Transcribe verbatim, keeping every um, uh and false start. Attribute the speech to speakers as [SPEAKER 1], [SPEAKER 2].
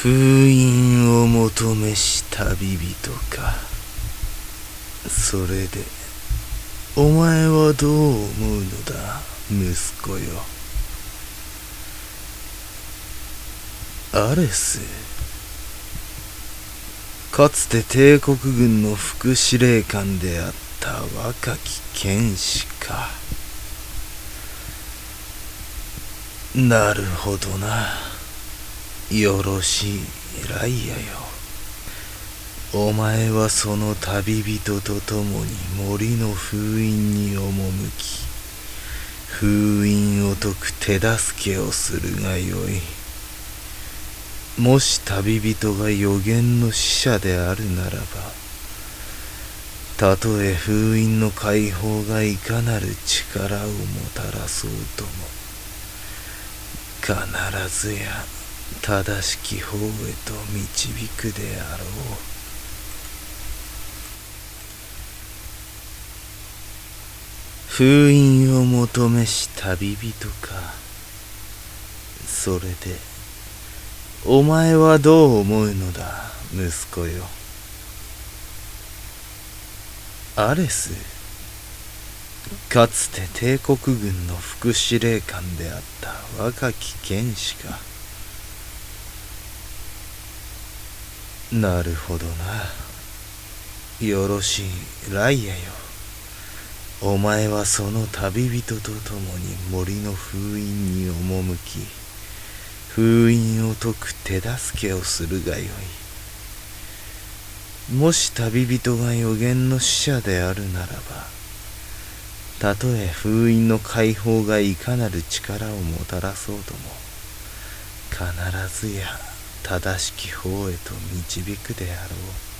[SPEAKER 1] 封印を求めし旅人か。それでお前はどう思うのだ、息子よ。アレス、かつて帝国軍の副司令官であった若き剣士か。なるほどな。よろしい、ライアよ。お前はその旅人と共に森の封印に赴き、封印を解く手助けをするがよい。もし旅人が予言の使者であるならば、たとえ封印の解放がいかなる力をもたらそうとも、必ずや正しき方へと導くであろう。封印を求めし旅人か。それでお前はどう思うのだ、息子よ。アレス、かつて帝国軍の副司令官であった若き剣士か。なるほどな。よろしい、ライアよ。お前はその旅人と共に森の封印に赴き、封印を解く手助けをするがよい。もし旅人が予言の使者であるならば、たとえ封印の解放がいかなる力をもたらそうとも、必ずや正しき方へと導くであろう。